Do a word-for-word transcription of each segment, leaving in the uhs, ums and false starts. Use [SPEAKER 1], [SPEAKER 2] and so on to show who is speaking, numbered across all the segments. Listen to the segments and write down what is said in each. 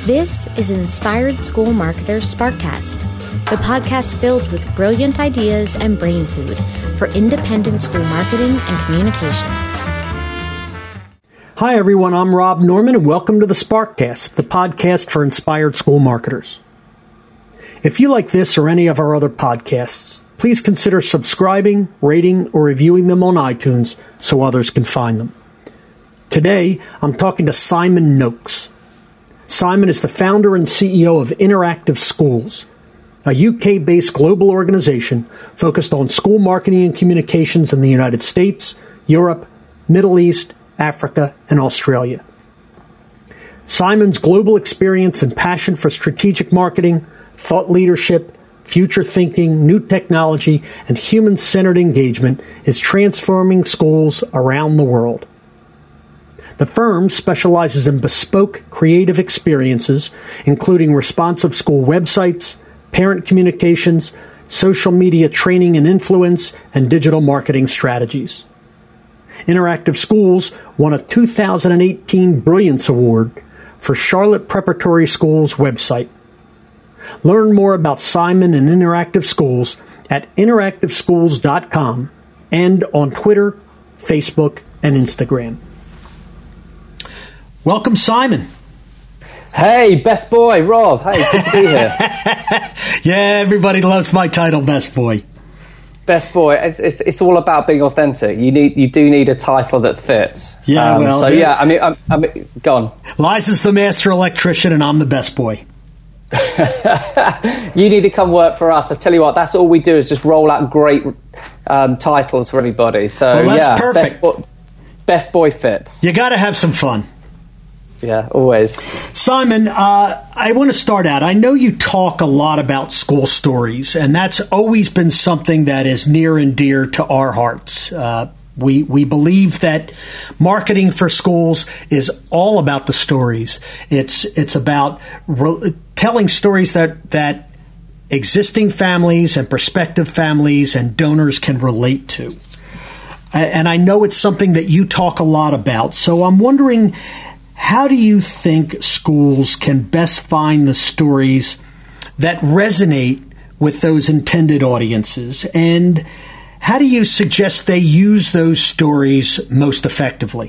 [SPEAKER 1] This is Inspired School Marketers Sparkcast, the podcast filled with brilliant ideas and brain food for independent school marketing and communications.
[SPEAKER 2] Hi everyone, I'm Rob Norman and welcome to the Sparkcast, the podcast for inspired school marketers. If you like this or any of our other podcasts, please consider subscribing, rating, or reviewing them on iTunes so others can find them. Today, I'm talking to Simon Noakes. Simon is the founder and C E O of Interactive Schools, a U K-based global organization focused on school marketing and communications in the United States, Europe, Middle East, Africa, and Australia. Simon's global experience and passion for strategic marketing, thought leadership, future thinking, new technology, and human-centered engagement is transforming schools around the world. The firm specializes in bespoke creative experiences, including responsive school websites, parent communications, social media training and influence, and digital marketing strategies. Interactive Schools won a two thousand eighteen Brilliance Award for Charlotte Preparatory Schools website. Learn more about Simon and Interactive Schools at interactive schools dot com and on Twitter, Facebook, and Instagram. Welcome, Simon.
[SPEAKER 3] Hey, best boy, Rob. Hey, good to be here.
[SPEAKER 2] Yeah, everybody loves my title, best boy.
[SPEAKER 3] Best boy. It's, it's it's all about being authentic. You need you do need a title that fits.
[SPEAKER 2] Yeah,
[SPEAKER 3] um,
[SPEAKER 2] well.
[SPEAKER 3] So yeah, I mean, I'm, I'm gone.
[SPEAKER 2] Liza's the master electrician, and I'm the best boy.
[SPEAKER 3] You need to come work for us. I tell you what, that's all we do is just roll out great um, titles for everybody. So
[SPEAKER 2] well, that's
[SPEAKER 3] yeah,
[SPEAKER 2] perfect.
[SPEAKER 3] Best, bo- best boy fits.
[SPEAKER 2] You got to have some fun.
[SPEAKER 3] Yeah, always.
[SPEAKER 2] Simon, uh, I want to start out. I know you talk a lot about school stories, and that's always been something that is near and dear to our hearts. Uh, we we believe that marketing for schools is all about the stories. It's it's about re- telling stories that that existing families and prospective families and donors can relate to. And I know it's something that you talk a lot about. So I'm wondering, how do you think schools can best find the stories that resonate with those intended audiences? And how do you suggest they use those stories most effectively?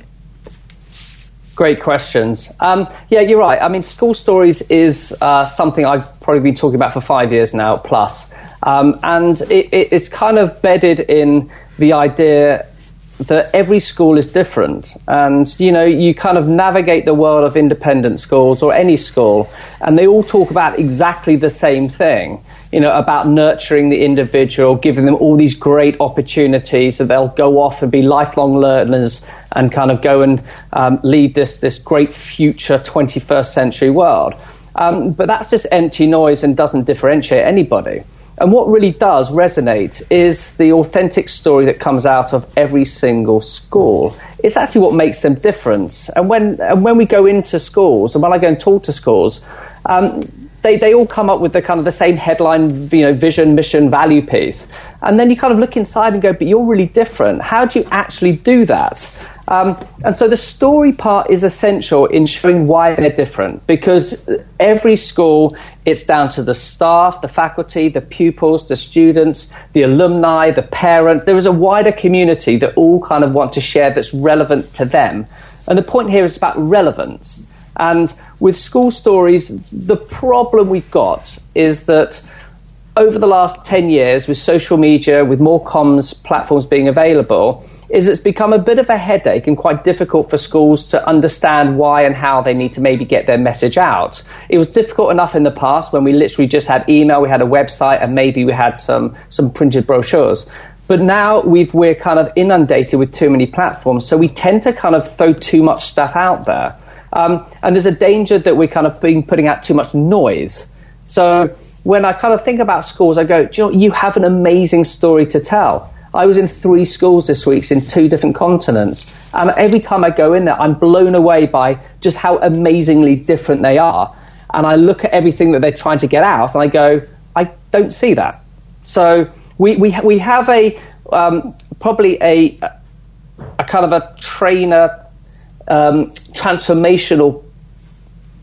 [SPEAKER 3] Great questions. Um, yeah, you're right. I mean, school stories is uh, something I've probably been talking about for five years now, plus. Um, and it, it, it's kind of bedded in the idea that every school is different, and you know, you kind of navigate the world of independent schools or any school, and they all talk about exactly the same thing, you know, about nurturing the individual, giving them all these great opportunities so they'll go off and be lifelong learners and kind of go and um, lead this this great future twenty-first century world. Um, but that's just empty noise and doesn't differentiate anybody. And what really does resonate is the authentic story that comes out of every single school. It's actually what makes them different. And when and when we go into schools, and when I go and talk to schools, um, they, they all come up with the kind of the same headline, you know, vision, mission, value piece. And then you kind of look inside and go, but you're really different. How do you actually do that? Um, and so the story part is essential in showing why they're different, because every school, it's down to the staff, the faculty, the pupils, the students, the alumni, the parents. There is a wider community that all kind of want to share that's relevant to them. And the point here is about relevance. And with school stories, the problem we've got is that over the last ten years, with social media, with more comms platforms being available, is it's become a bit of a headache and quite difficult for schools to understand why and how they need to maybe get their message out. It was difficult enough in the past when we literally just had email, we had a website, and maybe we had some, some printed brochures. But now we've, we're kind of inundated with too many platforms, so we tend to kind of throw too much stuff out there. Um, and there's a danger that we're kind of being putting out too much noise. So when I kind of think about schools, I go, do you know, you have an amazing story to tell. I was in three schools this week in two different continents. And every time I go in there, I'm blown away by just how amazingly different they are. And I look at everything that they're trying to get out and I go, I don't see that. So we we, we have a um, probably a, a kind of a trainer um, transformational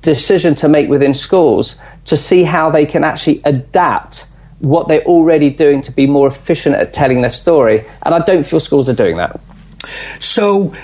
[SPEAKER 3] decision to make within schools to see how they can actually adapt what they're already doing to be more efficient at telling their story. And I don't feel schools are doing that.
[SPEAKER 2] So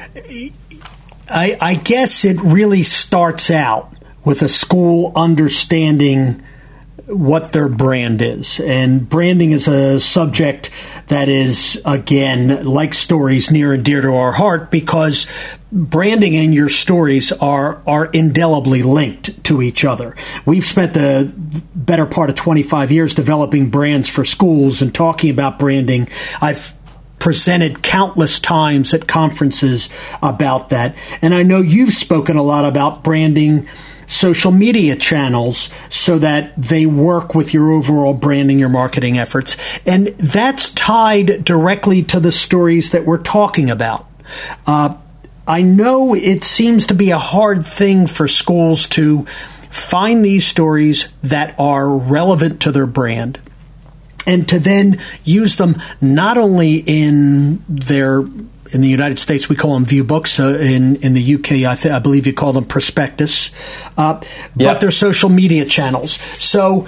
[SPEAKER 2] I, I guess it really starts out with a school understanding what their brand is. And branding is a subject that is, again, like stories, near and dear to our heart, because branding and your stories are are indelibly linked to each other. We've spent the better part of twenty-five years developing brands for schools and talking about branding. I've presented countless times at conferences about that. And I know you've spoken a lot about branding social media channels so that they work with your overall branding, your marketing efforts. And that's tied directly to the stories that we're talking about. Uh, I know it seems to be a hard thing for schools to find these stories that are relevant to their brand and to then use them not only in their In the United States, we call them view books. Uh, in in the U K, I, th- I believe you call them prospectus. Uh, yep. But they're social media channels. So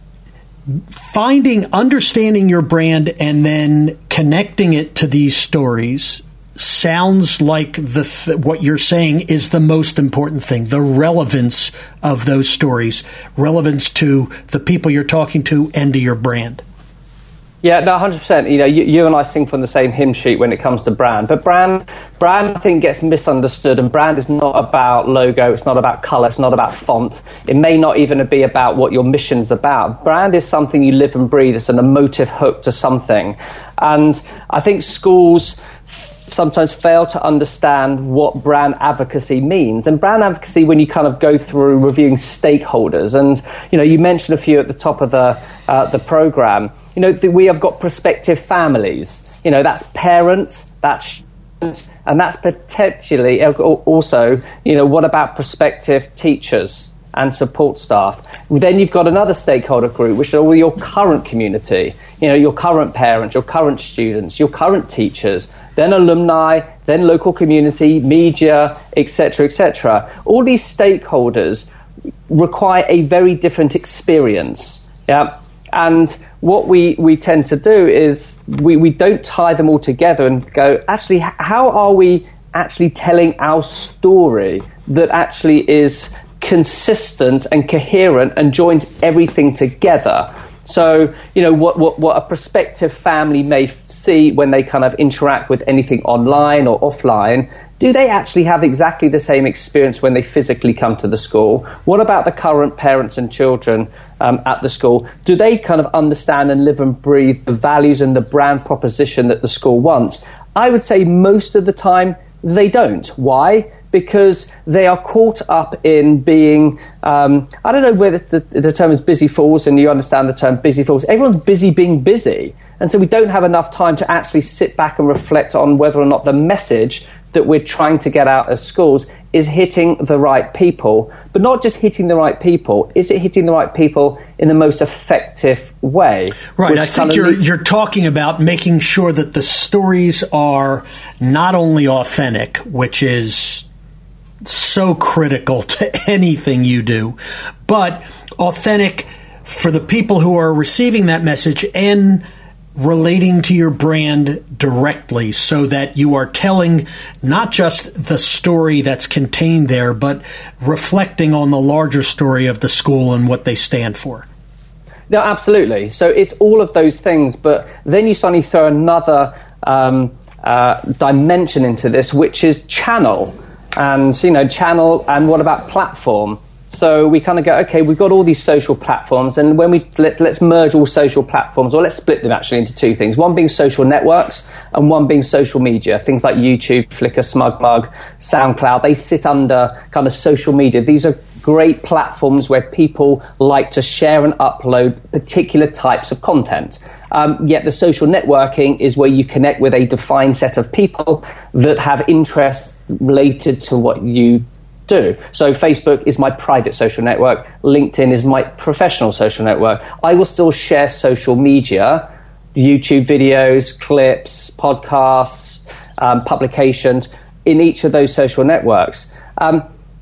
[SPEAKER 2] finding, understanding your brand and then connecting it to these stories sounds like the th- what you're saying is the most important thing, the relevance of those stories, relevance to the people you're talking to and to your brand.
[SPEAKER 3] Yeah, no, one hundred percent. You know, you, you and I sing from the same hymn sheet when it comes to brand. But brand, brand, I think, gets misunderstood. And brand is not about logo. It's not about color. It's not about font. It may not even be about what your mission's about. Brand is something you live and breathe. It's an emotive hook to something. And I think schools sometimes fail to understand what brand advocacy means. And brand advocacy, when you kind of go through reviewing stakeholders, and, you know, you mentioned a few at the top of the uh, the program, you know, th- we have got prospective families, you know, that's parents, that's students, and that's potentially also, you know, what about prospective teachers and support staff? Then you've got another stakeholder group, which are all your current community, you know, your current parents, your current students, your current teachers, then alumni, then local community, media, et cetera, et cetera. All these stakeholders require a very different experience. Yeah. And what we, we tend to do is we, we don't tie them all together and go, actually, how are we actually telling our story that actually is consistent and coherent and joins everything together? So, you know, what, what, what a prospective family may see when they kind of interact with anything online or offline, do they actually have exactly the same experience when they physically come to the school? What about the current parents and children um, at the school? Do they kind of understand and live and breathe the values and the brand proposition that the school wants? I would say most of the time they don't. Why? Because they are caught up in being, um, I don't know whether the, the term is busy fools, and you understand the term busy fools. Everyone's busy being busy. And so we don't have enough time to actually sit back and reflect on whether or not the message that we're trying to get out as schools is hitting the right people. But not just hitting the right people, is it hitting the right people in the most effective way?
[SPEAKER 2] Right. I think you're le- you're talking about making sure that the stories are not only authentic, which is so critical to anything you do, but authentic for the people who are receiving that message and relating to your brand directly, so that you are telling not just the story that's contained there, but reflecting on the larger story of the school and what they stand for.
[SPEAKER 3] No, absolutely. So it's all of those things, but then you suddenly throw another um, uh, dimension into this, which is channel. And, you know, channel, and what about platform? So we kind of go, okay, we've got all these social platforms, and when we let, let's merge all social platforms, or let's split them actually into two things. One being social networks, and one being social media. Things like YouTube, Flickr, SmugMug, SoundCloud, they sit under kind of social media. These are great platforms where people like to share and upload particular types of content. Um, yet the social networking is where you connect with a defined set of people that have interests related to what you do. So Facebook is my private social network. LinkedIn is my professional social network. I will still share social media, YouTube videos, clips, podcasts, um, publications in each of those social networks. Um,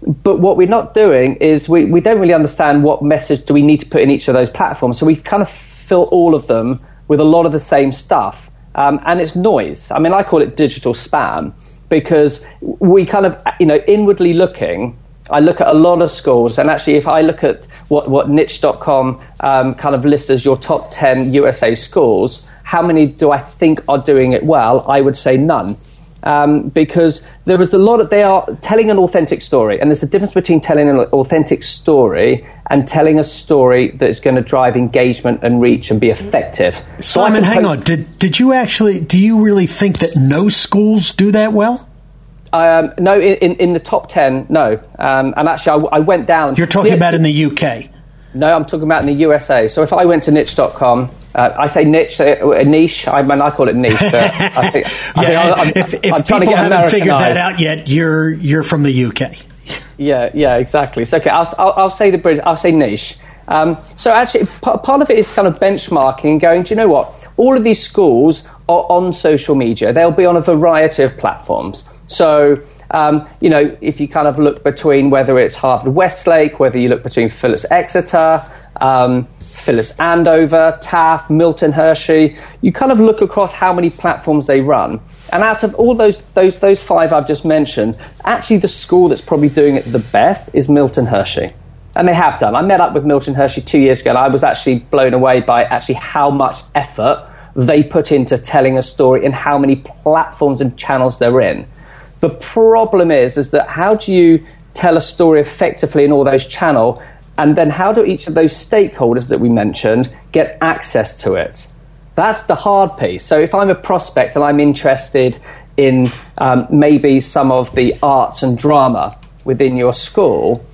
[SPEAKER 3] but what we're not doing is we, we don't really understand what message do we need to put in each of those platforms. So we kind of fill all of them with a lot of the same stuff. Um, and it's noise. I mean, I call it digital spam because we kind of, you know, inwardly looking, I look at a lot of schools, and actually if I look at what, what niche dot com um, kind of lists as your top ten U S A schools, how many do I think are doing it well? I would say none. Um, because there is a lot of, they are telling an authentic story, and there's a difference between telling an authentic story and telling a story that is going to drive engagement and reach and be effective.
[SPEAKER 2] Simon, so hang post- on. Did did you actually, do you really think that no schools do that well?
[SPEAKER 3] Um, no, in, in the top ten, no. Um, and actually, I, I went down.
[SPEAKER 2] You're talking yeah, about in the U K?
[SPEAKER 3] No, I'm talking about in the U S A. So if I went to niche dot com, uh, I say niche, uh, niche, I mean, I call it niche. But I think, I
[SPEAKER 2] yeah,
[SPEAKER 3] think I'm,
[SPEAKER 2] if, if
[SPEAKER 3] I'm trying
[SPEAKER 2] people
[SPEAKER 3] to get
[SPEAKER 2] haven't figured that out yet, you're you're from the U K.
[SPEAKER 3] Yeah, yeah, exactly. So okay, I'll, I'll, I'll say the Brit- I'll say niche. Um, so actually, p- part of it is kind of benchmarking and going, do you know what? All of these schools are on social media. They'll be on a variety of platforms. So, um, you know, if you kind of look between whether it's Harvard Westlake, whether you look between Phillips Exeter, um, Phillips Andover, Taft, Milton Hershey, you kind of look across how many platforms they run. And out of all those those those five I've just mentioned, actually the school that's probably doing it the best is Milton Hershey. And they have done. I met up with Milton Hershey two years ago, and I was actually blown away by actually how much effort they put into telling a story and how many platforms and channels they're in. The problem is, is that how do you tell a story effectively in all those channels, and then how do each of those stakeholders that we mentioned get access to it? That's the hard piece. So if I'm a prospect and I'm interested in um, maybe some of the arts and drama within your school,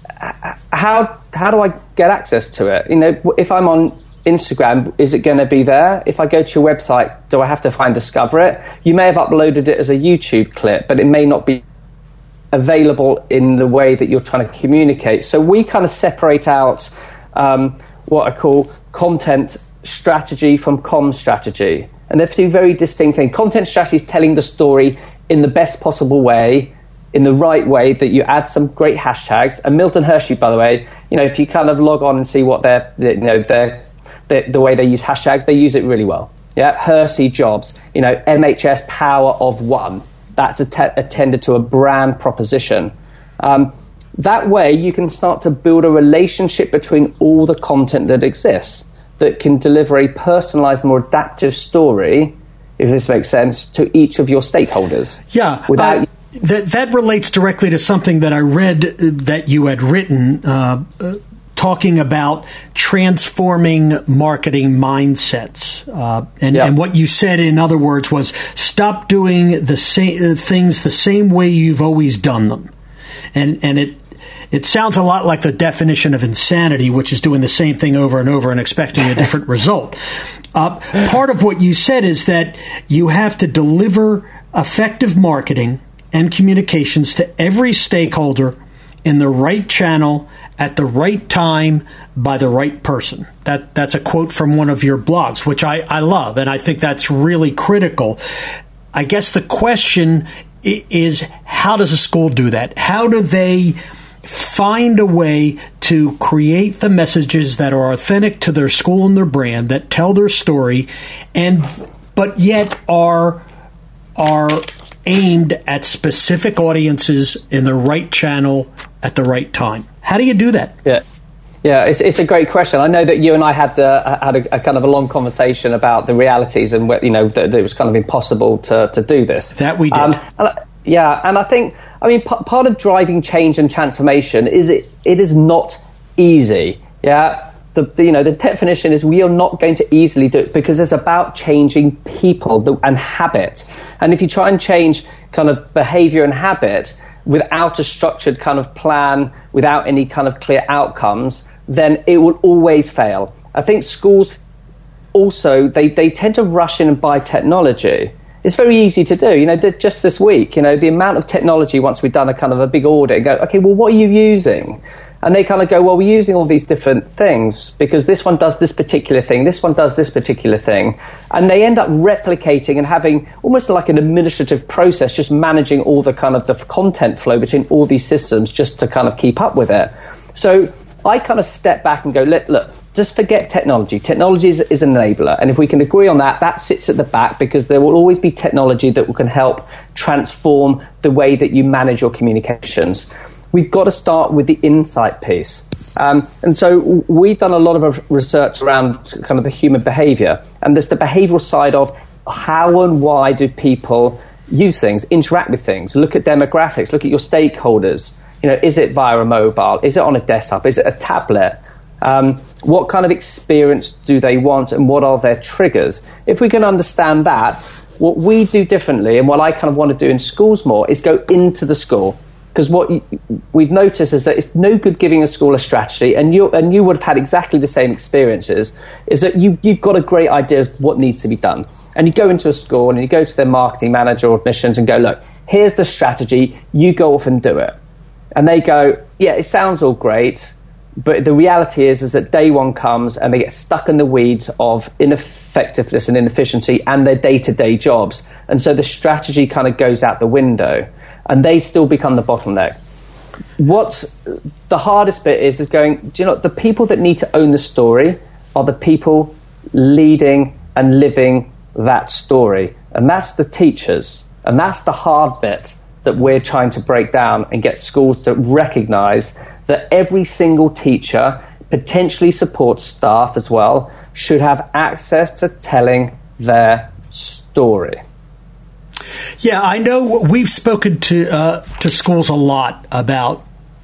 [SPEAKER 3] how how do I get access to it? You know, if I'm on Instagram, is it going to be there? If I go to your website, do I have to find discover it? You may have uploaded it as a YouTube clip, but it may not be available in the way that you're trying to communicate. So we kind of separate out um, what I call content strategy from comm strategy. And they're two very distinct things. Content strategy is telling the story in the best possible way, in the right way, that you add some great hashtags. And Milton Hershey, by the way, you know, if you kind of log on and see what they're, you know, they're, The, the way they use hashtags, they use it really well. Yeah, Hersey Jobs, you know, M H S Power of One. That's att- attended to a brand proposition. Um, that way, you can start to build a relationship between all the content that exists that can deliver a personalized, more adaptive story, if this makes sense, to each of your stakeholders.
[SPEAKER 2] Yeah.
[SPEAKER 3] Without
[SPEAKER 2] uh, that that relates directly to something that I read that you had written. Uh, uh, talking about transforming marketing mindsets. Uh, and,
[SPEAKER 3] yeah.
[SPEAKER 2] and what you said, in other words, was stop doing the same uh, things the same way you've always done them. And and it it sounds a lot like the definition of insanity, which is doing the same thing over and over and expecting a different result. Uh, part of what you said is that you have to deliver effective marketing and communications to every stakeholder in the right channel at the right time by the right person. That that's a quote from one of your blogs, which I, I love, and I think that's really critical. I guess the question is, how does a school do that? How do they find a way to create the messages that are authentic to their school and their brand, that tell their story, and but yet are are aimed at specific audiences in the right channel at the right time? How do you do that?
[SPEAKER 3] Yeah, yeah, it's it's a great question. I know that you and I had the had a, a kind of a long conversation about the realities and you know that, that it was kind of impossible to to do this.
[SPEAKER 2] That we did.
[SPEAKER 3] Um, and I, yeah, and I think I mean p- part of driving change and transformation is it it is not easy. Yeah. The, the, you know, the definition is we are not going to easily do it because it's about changing people and habit. And if you try and change kind of behavior and habit without a structured kind of plan, without any kind of clear outcomes, then it will always fail. I think schools also, they, they tend to rush in and buy technology. It's very easy to do. You know, just this week, you know, the amount of technology, once we've done a kind of a big audit, and go, okay, well, what are you using? And they kind of go, well, we're using all these different things because this one does this particular thing, this one does this particular thing. And they end up replicating and having almost like an administrative process, just managing all the kind of the content flow between all these systems just to kind of keep up with it. So I kind of step back and go, look, look just forget technology. Technology is, is an enabler. And if we can agree on that, that sits at the back because there will always be technology that can help transform the way that you manage your communications. We've got to start with the insight piece. Um, and so we've done a lot of research around kind of the human behavior. And there's the behavioral side of how and why do people use things, interact with things, look at demographics, look at your stakeholders. You know, is it via a mobile? Is it on a desktop? Is it a tablet? Um, what kind of experience do they want and what are their triggers? If we can understand that, what we do differently and what I kind of want to do in schools more is go into the school. Because what you, we've noticed is that it's no good giving a school a strategy, and you and you would have had exactly the same experiences, is that you, you've got a great idea of what needs to be done. And you go into a school and you go to their marketing manager or admissions and go, look, here's the strategy, you go off and do it. And they go, yeah, it sounds all great, but the reality is, is that day one comes and they get stuck in the weeds of ineffectiveness and inefficiency and their day-to-day jobs. And so the strategy kind of goes out the window. And they still become the bottleneck. What the hardest bit is, is going, do you know, the people that need to own the story are the people leading and living that story. And that's the teachers. And that's the hard bit that we're trying to break down and get schools to recognize that every single teacher, potentially support staff as well, should have access to telling their story.
[SPEAKER 2] Yeah, I know we've spoken to uh, to schools a lot about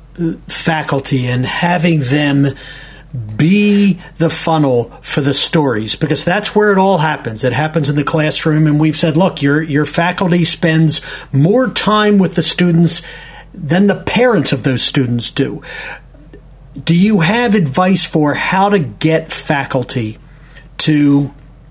[SPEAKER 2] faculty and having them be the funnel for the stories, because that's where it all happens. It happens in the classroom, and we've said, look, your your faculty spends more time with the students than the parents of those students do. Do you have advice for how to get faculty to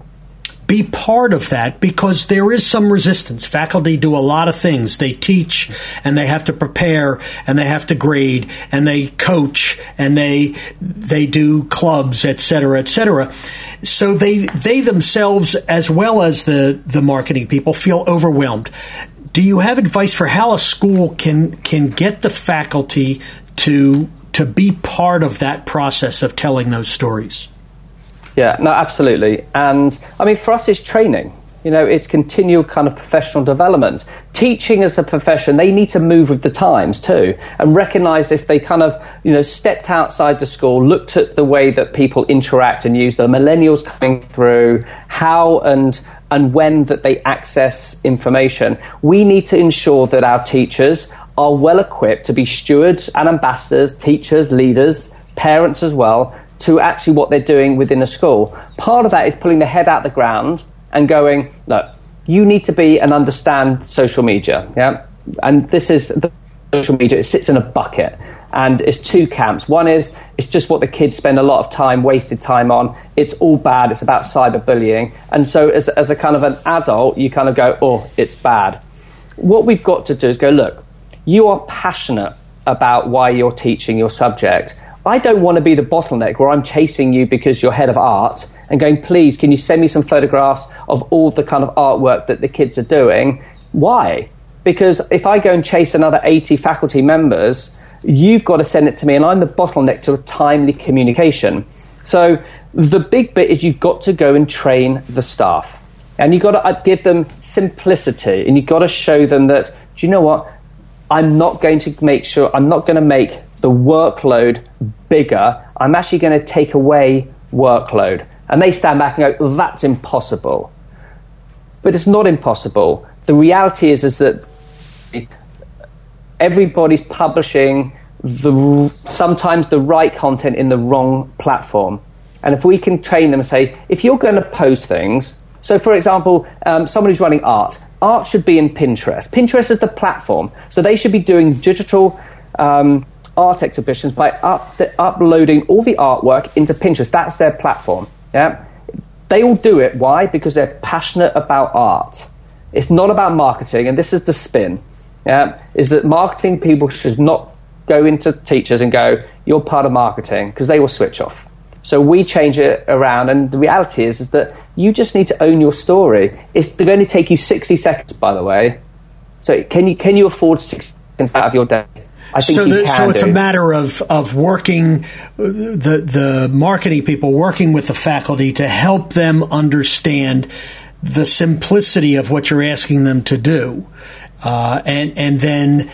[SPEAKER 2] be part of that? Because there is some resistance. Faculty do a lot of things. They teach, and they have to prepare, and they have to grade, and they coach, and they they do clubs, et cetera, et cetera. So they they themselves, as well as the, the marketing people, feel overwhelmed. Do you have advice for how a school can can get the faculty to to be part of that process of telling those stories?
[SPEAKER 3] Yeah, no, absolutely. And I mean, for us, it's training. You know, it's continual kind of professional development. Teaching as a profession, they need to move with the times too, and recognize if they kind of, you know, stepped outside the school, looked at the way that people interact and use the millennials coming through, how and and when that they access information. We need to ensure that our teachers are well equipped to be stewards and ambassadors, teachers, leaders, parents as well, to actually what they're doing within a school. Part of that is pulling the head out the ground and going, look, you need to be and understand social media. Yeah, and this is the social media. It sits in a bucket, and it's two camps. One is it's just what the kids spend a lot of time, wasted time on. It's all bad. It's about cyberbullying. And so as, as a kind of an adult, you kind of go, oh, it's bad. What we've got to do is go, look, you are passionate about why you're teaching your subject. I don't want to be the bottleneck where I'm chasing you because you're head of art and going, please, can you send me some photographs of all the kind of artwork that the kids are doing? Why? Because if I go and chase another eighty faculty members, you've got to send it to me, and I'm the bottleneck to a timely communication. So the big bit is you've got to go and train the staff, and you've got to give them simplicity, and you've got to show them that, do you know what? I'm not going to make sure, I'm not going to make the workload bigger. I'm actually going to take away workload. And they stand back and go, that's impossible. But it's not impossible. The reality is, is that everybody's publishing the sometimes the right content in the wrong platform. And if we can train them and say, if you're going to post things, so for example, um, somebody who's running art, art should be in Pinterest. Pinterest is the platform. So they should be doing digital um, art exhibitions by up, the, uploading all the artwork into Pinterest. That's their platform. Yeah, they all do it. Why? Because they're passionate about art. It's not about marketing, and this is the spin. Yeah, is that marketing people should not go into teachers and go, you're part of marketing, because they will switch off. So we change it around, and the reality is, is that you just need to own your story. It's going to take you sixty seconds, by the way. So can you can you afford sixty seconds out of your day? I think
[SPEAKER 2] so,
[SPEAKER 3] you
[SPEAKER 2] the,
[SPEAKER 3] can
[SPEAKER 2] so it's
[SPEAKER 3] do.
[SPEAKER 2] a matter of, of working, the the marketing people working with the faculty to help them understand the simplicity of what you're asking them to do, uh, and and then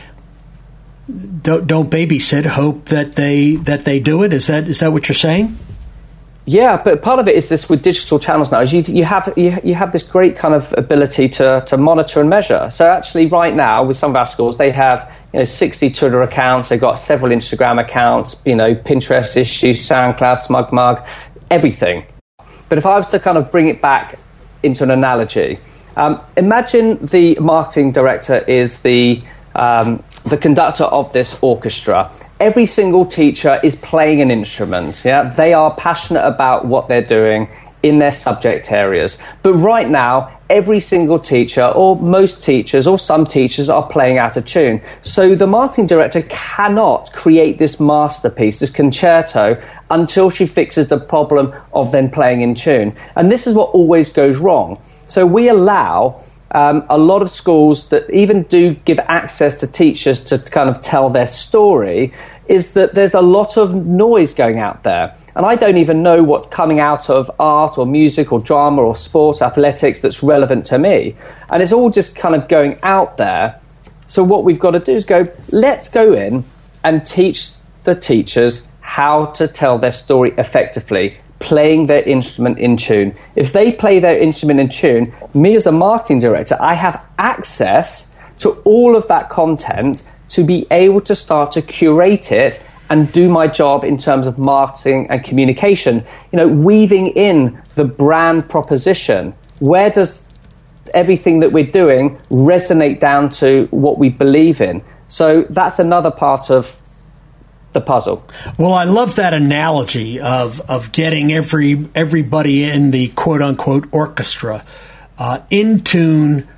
[SPEAKER 2] don't, don't babysit. Hope that they that they do it. Is that is that what you're saying?
[SPEAKER 3] Yeah, but part of it is this with digital channels now. Is you you have you, you have this great kind of ability to to monitor and measure. So actually, right now with some of our schools, they have you know sixty Twitter accounts. They've got several Instagram accounts. You know, Pinterest issues, SoundCloud, SmugMug, everything. But if I was to kind of bring it back into an analogy, um, imagine the marketing director is the um, the conductor of this orchestra. Every single teacher is playing an instrument. Yeah, they are passionate about what they're doing in their subject areas. But right now, every single teacher, or most teachers, or some teachers, are playing out of tune. So the marketing director cannot create this masterpiece, this concerto, until she fixes the problem of them playing in tune. And this is what always goes wrong. So we allow Um, a lot of schools that even do give access to teachers to kind of tell their story, is that there's a lot of noise going out there. And I don't even know what's coming out of art or music or drama or sports, athletics that's relevant to me. And it's all just kind of going out there. So what we've got to do is go, let's go in and teach the teachers how to tell their story effectively, playing their instrument in tune. If they play their instrument in tune, me as a marketing director, I have access to all of that content to be able to start to curate it and do my job in terms of marketing and communication. You know, weaving in the brand proposition. Where does everything that we're doing resonate down to what we believe in? So that's another part of the puzzle.
[SPEAKER 2] Well, I love that analogy of of getting every everybody in the quote unquote orchestra uh, in tune,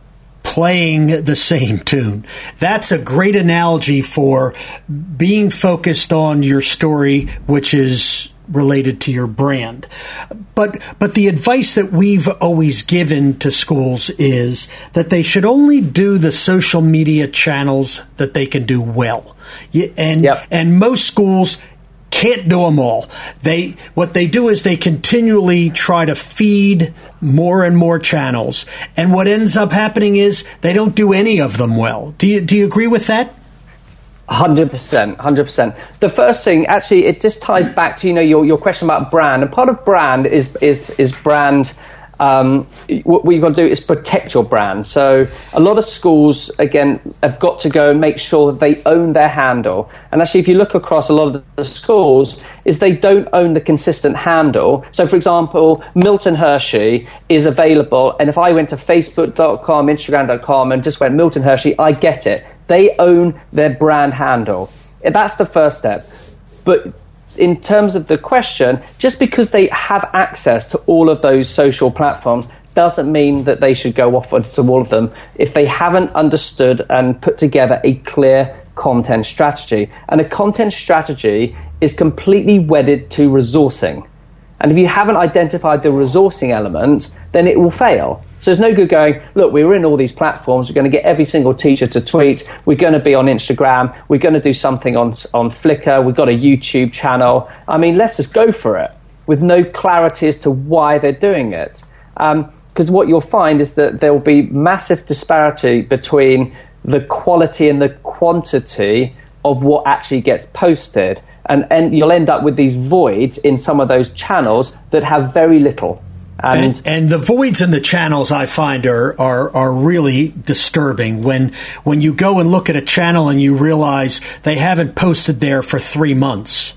[SPEAKER 2] playing the same tune. That's a great analogy for being focused on your story, which is related to your brand. But but the advice that we've always given to schools is that they should only do the social media channels that they can do well. And
[SPEAKER 3] yep.
[SPEAKER 2] and most schools can't do them all. They what they do is they continually try to feed more and more channels, and what ends up happening is they don't do any of them well. Do you do you agree with that?
[SPEAKER 3] one hundred percent, one hundred percent. The first thing, actually, it just ties back to, you know, your, your question about brand. And part of brand is is is brand. Um, what you've got to do is protect your brand. So a lot of schools, again, have got to go and make sure that they own their handle. And actually, if you look across a lot of the schools, is they don't own the consistent handle. So, for example, Milton Hershey is available. And if I went to facebook dot com, instagram dot com, and just went Milton Hershey, I get it. They own their brand handle. That's the first step. But in terms of the question, just because they have access to all of those social platforms doesn't mean that they should go off onto all of them if they haven't understood and put together a clear content strategy. And a content strategy is completely wedded to resourcing. And if you haven't identified the resourcing element, then it will fail. So there's no good going, look, we're in all these platforms. We're going to get every single teacher to tweet. We're going to be on Instagram. We're going to do something on on Flickr. We've got a YouTube channel. I mean, let's just go for it with no clarity as to why they're doing it. Because um, what you'll find is that there will be massive disparity between the quality and the quantity of what actually gets posted. And, and you'll end up with these voids in some of those channels that have very little. And,
[SPEAKER 2] and and the voids in the channels I find are, are are really disturbing. When when you go and look at a channel and you realize they haven't posted there for three months.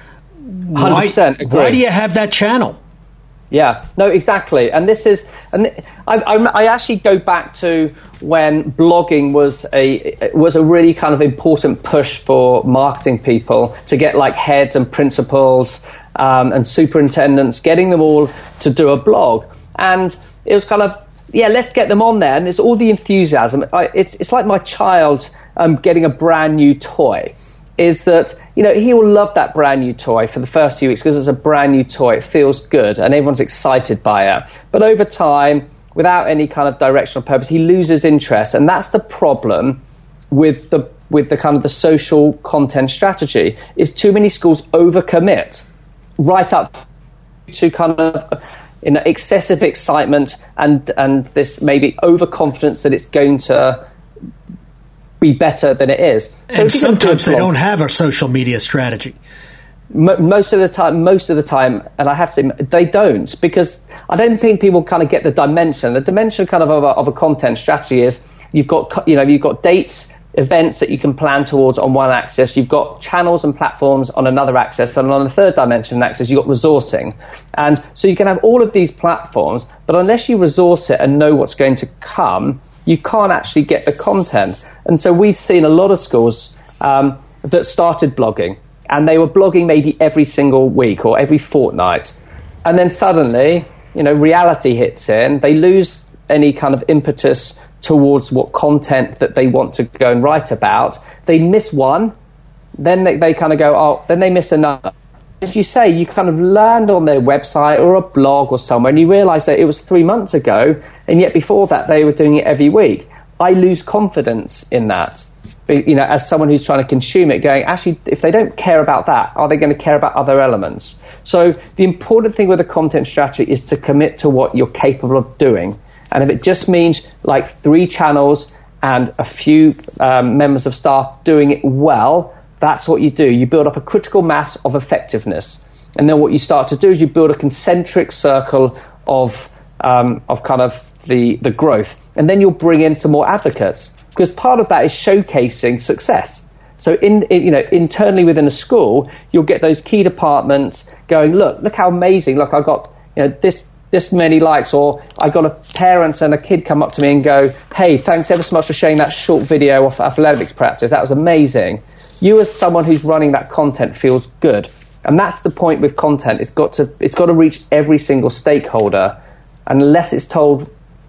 [SPEAKER 3] one hundred percent
[SPEAKER 2] why,
[SPEAKER 3] agree.
[SPEAKER 2] Why do you have that channel?
[SPEAKER 3] Yeah, no, exactly. And this is, and I, I, I actually go back to when blogging was a was a really kind of important push for marketing people to get like heads and principals um, and superintendents, getting them all to do a blog. And it was kind of, yeah, let's get them on there. And there's all the enthusiasm. I, it's it's like my child um, getting a brand new toy. is that, you know, he will love that brand new toy for the first few weeks because it's a brand new toy. It feels good and everyone's excited by it. But over time, without any kind of direction or purpose, he loses interest. And that's the problem with the with the kind of the social content strategy, is too many schools overcommit right up to kind of you know, excessive excitement and, and this maybe overconfidence that it's going to be better than it is. So
[SPEAKER 2] and sometimes they don't have a social media strategy.
[SPEAKER 3] Most of the time, most of the time, and I have to say, they don't, because I don't think people kind of get the dimension. The dimension kind of of a, of a content strategy is you've got, you know, you've got dates, events that you can plan towards on one axis, you've got channels and platforms on another axis, and on the third dimension axis, you've got resourcing. And so you can have all of these platforms, but unless you resource it and know what's going to come, you can't actually get the content. And so we've seen a lot of schools um, that started blogging, and they were blogging maybe every single week or every fortnight. And then suddenly, you know, reality hits in. They lose any kind of impetus towards what content that they want to go and write about. They miss one, then they, they kind of go, oh, then they miss another. As you say, you kind of land on their website or a blog or somewhere, and you realize that it was three months ago, and yet before that they were doing it every week. I lose confidence in that. But, you know, as someone who's trying to consume it, going, actually, if they don't care about that, are they going to care about other elements? So the important thing with a content strategy is to commit to what you're capable of doing. And if it just means like three channels and a few um, members of staff doing it well, that's what you do. You build up a critical mass of effectiveness. And then what you start to do is you build a concentric circle of um, of kind of the, the growth. And then you'll bring in some more advocates, because part of that is showcasing success. So in, in you know internally within a school, you'll get those key departments going, look, look how amazing. Look, I got you know this this many likes, or I got a parent and a kid come up to me and go, hey, thanks ever so much for sharing that short video of athletics practice. That was amazing. You as someone who's running that content feels good. And that's the point with content. It's got to it's got to reach every single stakeholder. Unless it's told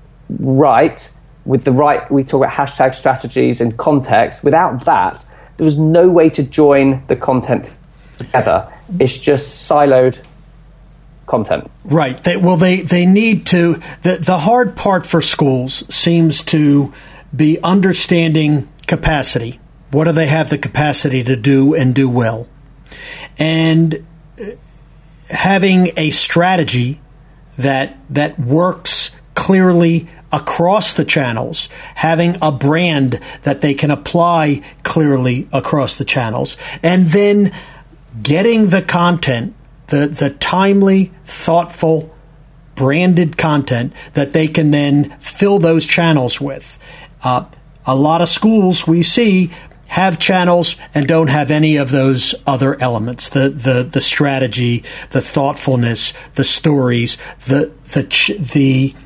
[SPEAKER 3] right, with the right, we talk about hashtag strategies and context. Without that, there was no way to join the content together. It's just siloed content.
[SPEAKER 2] Right. They, well, they, they need to, the, the hard part for schools seems to be understanding capacity. What do they have the capacity to do and do well? And having a strategy that that works clearly across the channels, having a brand that they can apply clearly across the channels, and then getting the content, the, the timely, thoughtful, branded content that they can then fill those channels with. Uh, a lot of schools we see have channels and don't have any of those other elements, the the the strategy, the thoughtfulness, the stories, the the the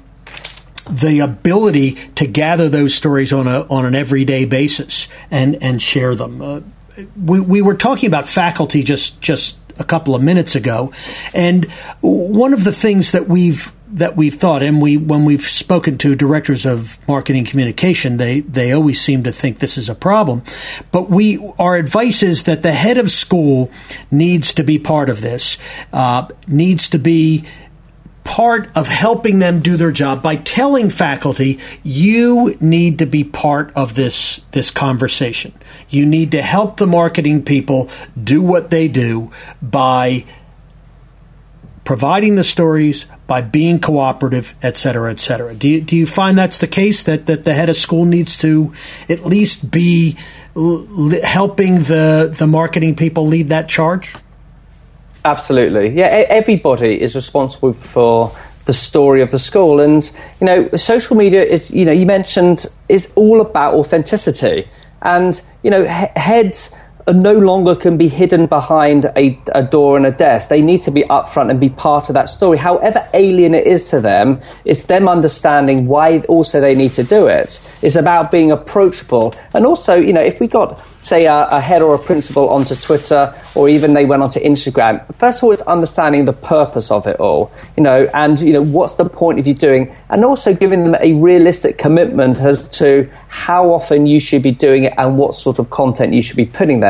[SPEAKER 2] the ability to gather those stories on a on an everyday basis and and share them. Uh, we we were talking about faculty just just a couple of minutes ago, and one of the things that we've that we've thought, and we when we've spoken to directors of marketing communication, they they always seem to think this is a problem. But we our advice is that the head of school needs to be part of this, uh, needs to be part of helping them do their job by telling faculty, you need to be part of this this conversation. You need to help the marketing people do what they do by providing the stories, by being cooperative, et cetera, et cetera. Do you, do you find that's the case, that, that the head of school needs to at least be l- helping the, the marketing people lead that charge?
[SPEAKER 3] Absolutely. Yeah, everybody is responsible for the story of the school. And, you know, social media, is, you know, you mentioned, is all about authenticity. And, you know, he- heads no longer can be hidden behind a, a door and a desk. They need to be upfront and be part of that story. However alien it is to them, it's them understanding why also they need to do it. It's about being approachable. And also, you know, if we got, say, a, a head or a principal onto Twitter, or even they went onto Instagram, first of all, it's understanding the purpose of it all, you know, and, you know, what's the point of you doing, and also giving them a realistic commitment as to how often you should be doing it and what sort of content you should be putting there.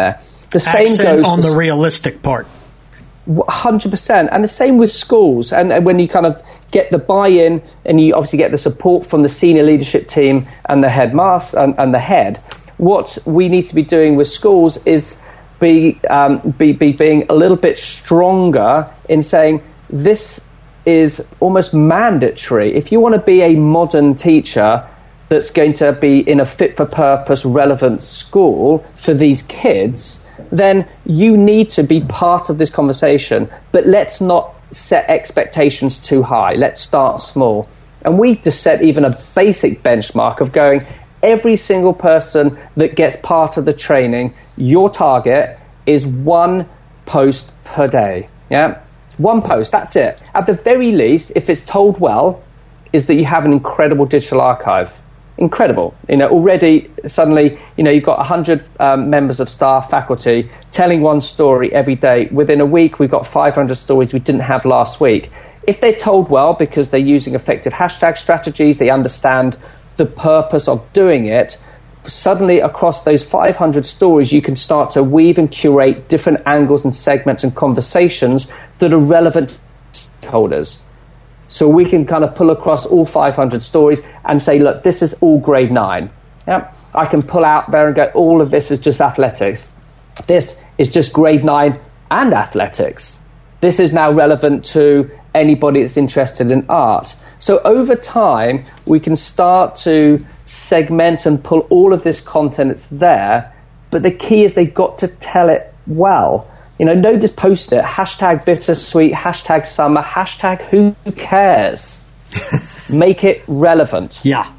[SPEAKER 3] The same
[SPEAKER 2] Accent
[SPEAKER 3] goes
[SPEAKER 2] on
[SPEAKER 3] for,
[SPEAKER 2] the realistic part.
[SPEAKER 3] one hundred percent. And the same with schools. And, and when you kind of get the buy-in and you obviously get the support from the senior leadership team and the headmaster and, and the head, what we need to be doing with schools is be, um, be, be being a little bit stronger in saying this is almost mandatory. If you want to be a modern teacher that's going to be in a fit-for-purpose relevant school for these kids, then you need to be part of this conversation. But let's not set expectations too high. Let's start small. And we just set even a basic benchmark of going, every single person that gets part of the training, your target is one post per day. Yeah, one post, that's it. At the very least, if it's told well, is that you have an incredible digital archive. Incredible. You know, already suddenly, you know, you've got one hundred um, members of staff, faculty, telling one story every day. Within a week, we've got five hundred stories we didn't have last week. If they're told well, because they're using effective hashtag strategies, they understand the purpose of doing it, suddenly across those five hundred stories, you can start to weave and curate different angles and segments and conversations that are relevant to stakeholders. So we can kind of pull across all five hundred stories and say, look, this is all grade nine. Yeah? I can pull out there and go, all of this is just athletics. This is just grade nine and athletics. This is now relevant to anybody that's interested in art. So over time, we can start to segment and pull all of this content that's there. But the key is they've got to tell it well. You know, don't just post it. Hashtag bittersweet, hashtag summer, hashtag who cares. Make it relevant.
[SPEAKER 2] Yeah.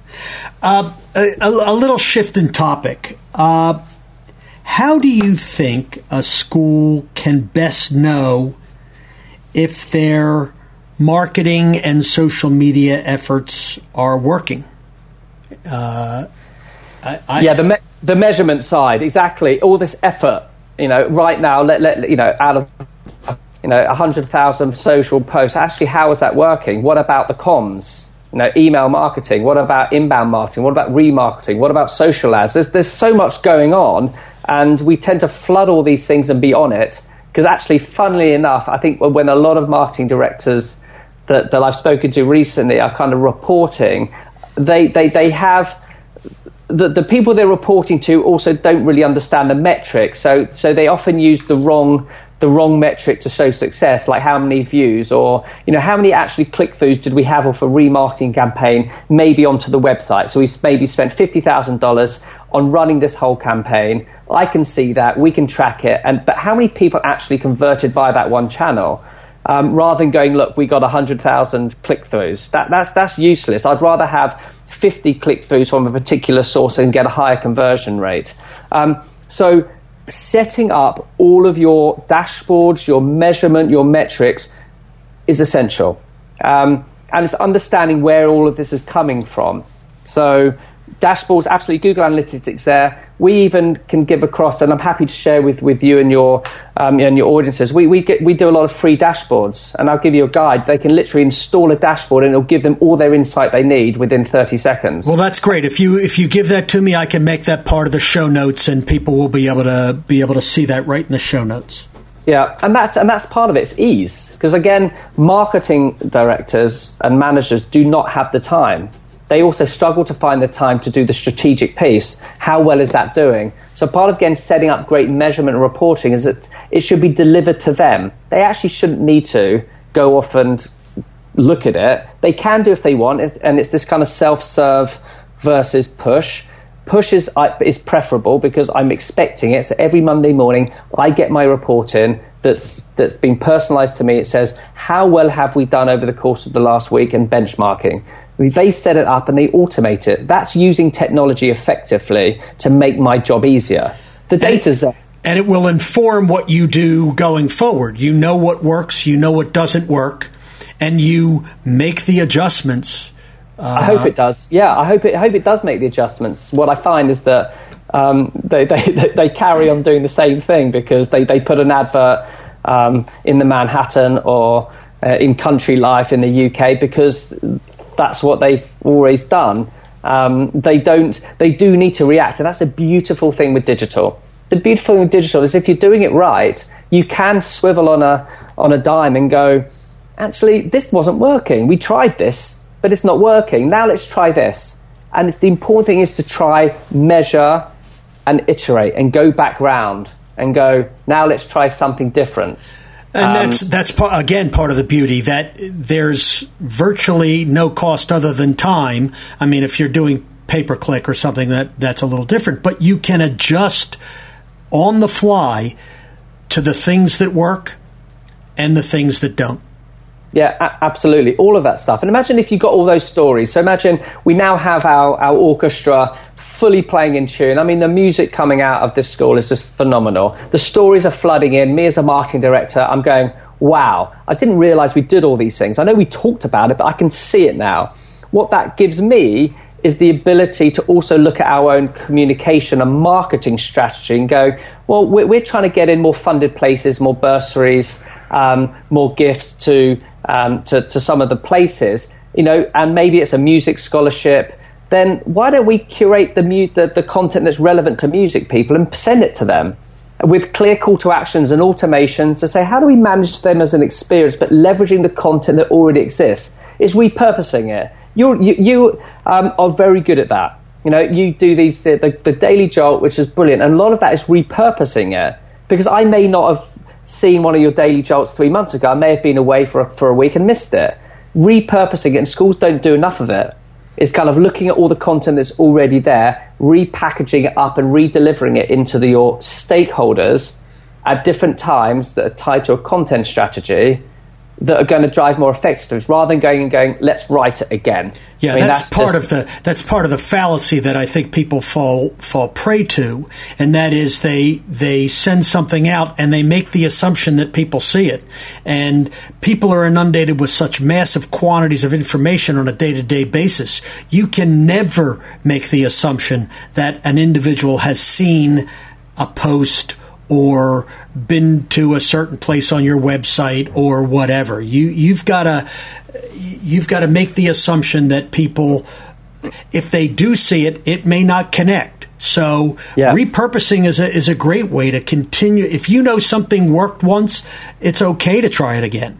[SPEAKER 2] Uh, a, a little shift in topic. Uh, how do you think a school can best know if their marketing and social media efforts are working? Uh, I, I,
[SPEAKER 3] yeah, the me- the measurement side, exactly. All this effort. You know, right now, let, let you know, out of you know one hundred thousand social posts, actually, how is that working? What about the comms? You know, email marketing. What about inbound marketing? What about remarketing? What about social ads? There's there's so much going on, and we tend to flood all these things and be on it. Because actually, funnily enough, I think when a lot of marketing directors that, that I've spoken to recently are kind of reporting, they they they have. The, the people they're reporting to also don't really understand the metrics, so so they often use the wrong the wrong metric to show success, like how many views or you know how many actually click-throughs did we have off a remarketing campaign, maybe onto the website. So we maybe spent fifty thousand dollars on running this whole campaign. I can see that, we can track it, and but how many people actually converted via that one channel? Um, rather than going, look, we got one hundred thousand click-throughs. That that's that's useless. I'd rather have fifty click-throughs from a particular source and get a higher conversion rate. Um, so setting up all of your dashboards, your measurement, your metrics is essential. Um, and it's understanding where all of this is coming from. So dashboards, absolutely, Google Analytics there. We even can give across, and I'm happy to share with, with you and your um, and your audiences. We we get we do a lot of free dashboards, and I'll give you a guide. They can literally install a dashboard, and it'll give them all their insight they need within thirty seconds.
[SPEAKER 2] Well, that's great. If you if you give that to me, I can make that part of the show notes, and people will be able to be able to see that right in the show notes.
[SPEAKER 3] Yeah, and that's and that's part of it. It's ease, because again, marketing directors and managers do not have the time. They also struggle to find the time to do the strategic piece. How well is that doing? So part of, again, setting up great measurement and reporting is that it should be delivered to them. They actually shouldn't need to go off and look at it. They can do if they want, and it's this kind of self-serve versus push. Push is, is preferable because I'm expecting it. So every Monday morning, I get my report in that's that's been personalized to me. It says, how well have we done over the course of the last week, and benchmarking. They set it up and they automate it. That's using technology effectively to make my job easier. The data's there.
[SPEAKER 2] And it will inform what you do going forward. You know what works, you know what doesn't work, and you make the adjustments. Uh,
[SPEAKER 3] I hope it does. Yeah, I hope it I hope it does make the adjustments. What I find is that um, they, they they carry on doing the same thing because they, they put an advert um, in the Manhattan or uh, in Country Life in the U K because that's what they've always done. Um, they don't. They do need to react, and that's a beautiful thing with digital. the beautiful thing with digital is if you're doing it right, you can swivel on a on a dime and go, actually, this wasn't working. We tried this, but it's not working. Now let's try this. And the important thing is to try, measure, and iterate, and go back round and go, now let's try something different.
[SPEAKER 2] And
[SPEAKER 3] um,
[SPEAKER 2] that's, that's part, again, part of the beauty, that there's virtually no cost other than time. I mean, if you're doing pay-per-click or something, that, that's a little different. But you can adjust on the fly to the things that work and the things that don't.
[SPEAKER 3] Yeah, a- absolutely. All of that stuff. And imagine if you got all those stories. So imagine we now have our, our orchestra fully playing in tune. I mean, the music coming out of this school is just phenomenal. The stories are flooding in. Me as a marketing director, I'm going, wow, I didn't realize we did all these things. I know we talked about it, but I can see it now. What that gives me is the ability to also look at our own communication and marketing strategy and go, well, we're, we're trying to get in more funded places, more bursaries, um, more gifts to, um, to to some of the places, you know, and maybe it's a music scholarship. Then why don't we curate the, mu- the the content that's relevant to music people and send it to them with clear call to actions and automations to say, how do we manage them as an experience, but leveraging the content that already exists? Is repurposing it. You're, you you um, are very good at that. You know, you do these the, the, the Daily Jolt, which is brilliant, and a lot of that is repurposing it. Because I may not have seen one of your Daily Jolts three months ago. I may have been away for a, for a week and missed it. Repurposing it, and schools don't do enough of it. It's kind of looking at all the content that's already there, repackaging it up and re-delivering it into the, your stakeholders at different times that are tied to a content strategy that are going to drive more effectiveness, rather than going and going, let's write it again.
[SPEAKER 2] Yeah,
[SPEAKER 3] I mean,
[SPEAKER 2] that's,
[SPEAKER 3] that's
[SPEAKER 2] part
[SPEAKER 3] just,
[SPEAKER 2] of the that's part of the fallacy that I think people fall fall prey to, and that is they they send something out and they make the assumption that people see it, and people are inundated with such massive quantities of information on a day-to-day basis. You can never make the assumption that an individual has seen a post or been to a certain place on your website or whatever. You you've got to you've got to make the assumption that people, if they do see it, it may not connect. So yeah. repurposing is a is a great way to continue. If you know something worked once, it's okay to try it again.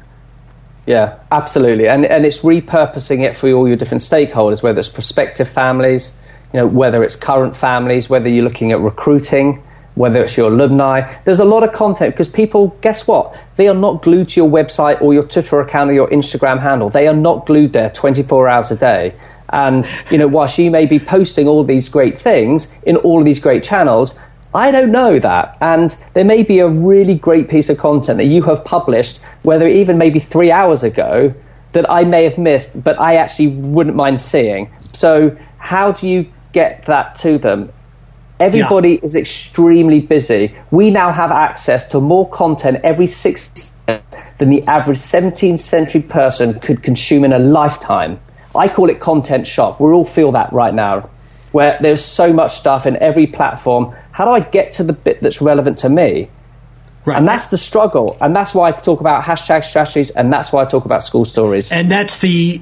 [SPEAKER 3] Yeah, absolutely. And and it's repurposing it for all your different stakeholders, whether it's prospective families, you know, whether it's current families, whether you're looking at recruiting, whether it's your alumni. There's a lot of content because people, guess what? They are not glued to your website or your Twitter account or your Instagram handle. They are not glued there twenty-four hours a day. And, you know, whilst you may be posting all these great things in all of these great channels, I don't know that. And there may be a really great piece of content that you have published, whether even maybe three hours ago, that I may have missed, but I actually wouldn't mind seeing. So how do you get that to them? Everybody yeah. is extremely busy. We now have access to more content every six years than the average seventeenth century person could consume in a lifetime. I call it content shock. We all feel that right now, where there's so much stuff in every platform. How do I get to the bit that's relevant to me? Right. And that's the struggle. And that's why I talk about hashtag strategies, and that's why I talk about school stories.
[SPEAKER 2] And that's the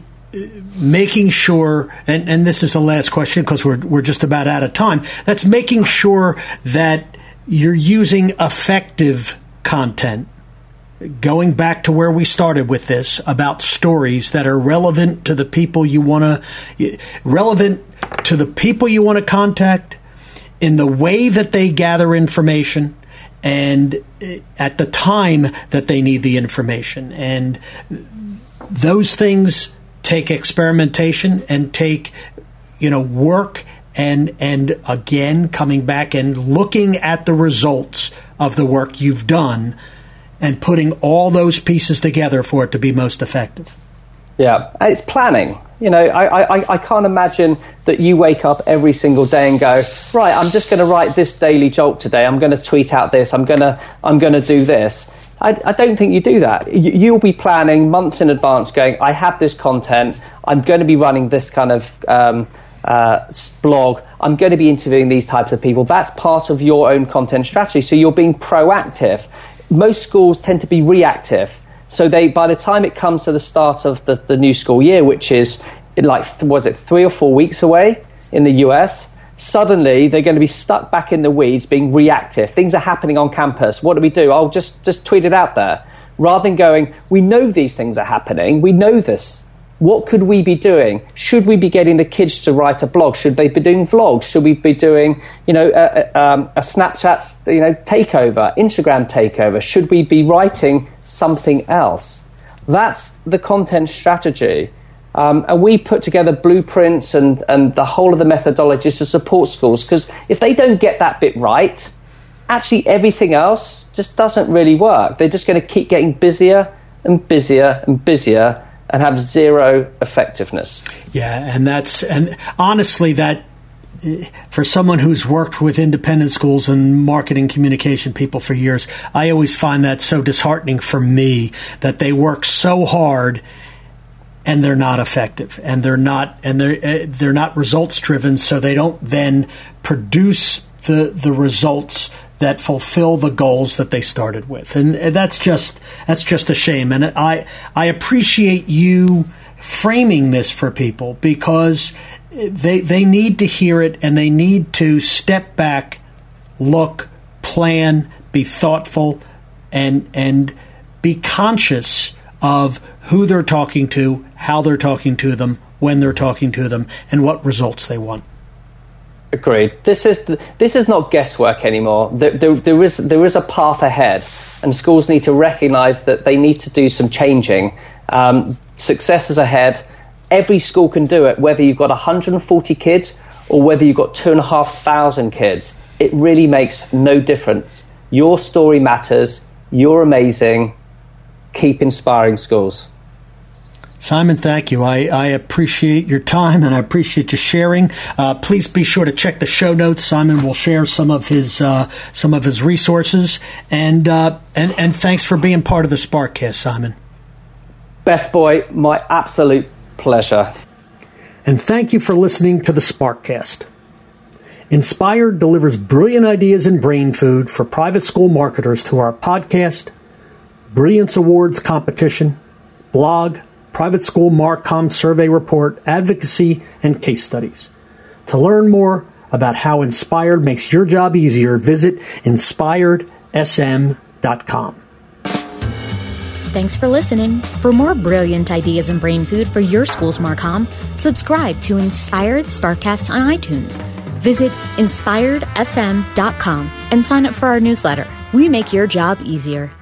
[SPEAKER 2] making sure, and, and this is the last question because we're we're just about out of time, that's making sure that you're using effective content. Going back to where we started with this, about stories that are relevant to the people you want to, relevant to the people you want to contact, in the way that they gather information, and at the time that they need the information. And those things take experimentation and take, you know, work and and again coming back and looking at the results of the work you've done and putting all those pieces together for it to be most effective.
[SPEAKER 3] Yeah, and it's planning. You know, I, I, I can't imagine that you wake up every single day and go, right, I'm just going to write this Daily Jolt today. I'm going to tweet out this. I'm going to I'm going to do this. I, I don't think you do that. You, you'll be planning months in advance going, I have this content. I'm going to be running this kind of um, uh, blog. I'm going to be interviewing these types of people. That's part of your own content strategy. So you're being proactive. Most schools tend to be reactive. So they, by the time it comes to the start of the, the new school year, which is like, was it three or four weeks away in the U S, suddenly they're going to be stuck back in the weeds being reactive. Things are happening on campus. What do we do? I'll just, just tweet it out there. Rather than going, we know these things are happening. We know this. What could we be doing? Should we be getting the kids to write a blog? Should they be doing vlogs? Should we be doing, you know, a, a, um, a Snapchat, you know, takeover, Instagram takeover? Should we be writing something else? That's the content strategy. Um, and we put together blueprints and, and the whole of the methodologies to support schools, because if they don't get that bit right, actually everything else just doesn't really work. They're just going to keep getting busier and busier and busier and have zero effectiveness.
[SPEAKER 2] Yeah, and that's and honestly, that for someone who's worked with independent schools and marketing communication people for years, I always find that so disheartening for me that they work so hard and they're not effective, and they're not and they're they're not results driven, so they don't then produce the the results that fulfill the goals that they started with. And that's just that's just a shame. And I I appreciate you framing this for people, because they they need to hear it, and they need to step back, look, plan, be thoughtful, and and be conscious of who they're talking to, how they're talking to them, when they're talking to them, and what results they want.
[SPEAKER 3] Agreed. This is this is not guesswork anymore. There, there, there is there is a path ahead, and schools need to recognise that they need to do some changing. Um, success is ahead. Every school can do it, whether you've got one hundred forty kids or whether you've got two and a half thousand kids. It really makes no difference. Your story matters. You're amazing. Keep inspiring schools.
[SPEAKER 2] Simon, thank you. I, I appreciate your time, and I appreciate you sharing. Uh, please be sure to check the show notes. Simon will share some of his uh, some of his resources, and uh, and and thanks for being part of the Sparkcast, Simon.
[SPEAKER 3] Best boy, my absolute pleasure.
[SPEAKER 2] And thank you for listening to the Sparkcast. Inspired delivers brilliant ideas and brain food for private school marketers through our podcast, Brilliance Awards competition, blog, private school Marcom survey report, advocacy, and case studies. To learn more about how Inspired makes your job easier, visit inspired s m dot com.
[SPEAKER 1] Thanks for listening. For more brilliant ideas and brain food for your school's Marcom, subscribe to Inspired Sparkcast on iTunes. Visit inspired s m dot com and sign up for our newsletter. We make your job easier.